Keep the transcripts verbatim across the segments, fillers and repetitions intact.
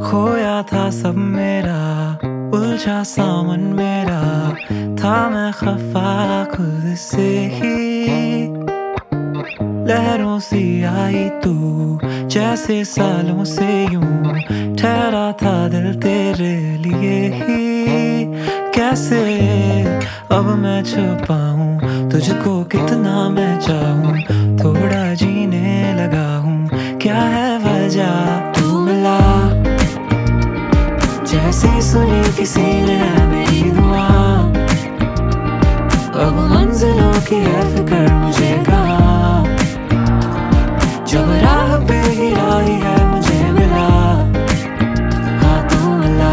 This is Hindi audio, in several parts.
खोया था सब मेरा, उलझा सा मन मेरा, था मैं खफा खुद से ही। लहरों सी आई तू, जैसे सालों से यूं ठहरा था दिल तेरे लिए ही। कैसे अब मैं छुपाऊं तुझको, कितना मैं चाहूं, थोड़ा जीने लगा हूं, क्या है वजह? तू मिला जैसे सुनी किसी ने मेरी दुआ, अब मंजिलों की है फिक्र मुझे कहाँ। जब राह पे गिराई है मुझे मिला, हाँ तू मिला।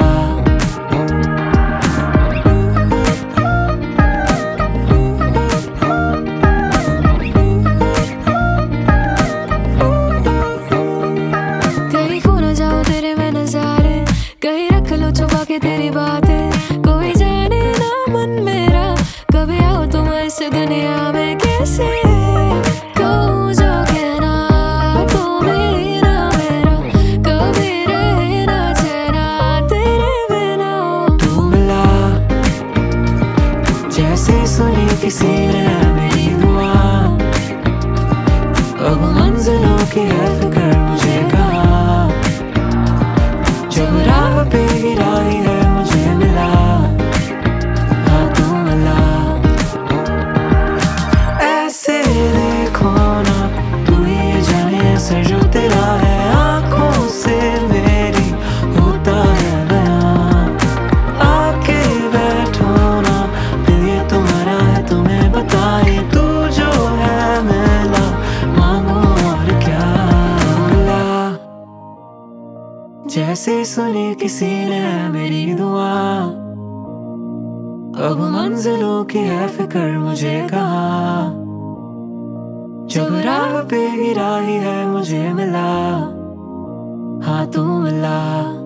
कहीं खो न जाओ तेरे मैं नजारे, कहीं रख लो छुपा के तेरी बातें, कोई जाने ना मन मेरा, कभी आओ तुम इस दुनिया में कैसे। कहूँ जो कहना तुम ही ना मेरा, कभी रहे ना चैना तेरे बिना। तू मिला जैसे सुनी किसी ने मेरी दुआ, अब मंजिलों की है फिक्र मुझे कहाँ। जब राह पे गिराई है मुझे मिला, हाँ तू मिला। ऐसे देखो ना तू ये जाने असर जो तेरा है, आंखों से मेरी होता है बयां। आके बैठो ना दिल ये तुम्हारा है, तुम्हें बताए तू जो है मिला, मांगो और क्या। मिला जैसे सुनी किसी ने मेरी दुआ, अब मंजिलों की है फिक्र मुझे कहाँ। जब राह पे गिराई है मुझे मिला, हाँ तू मिला।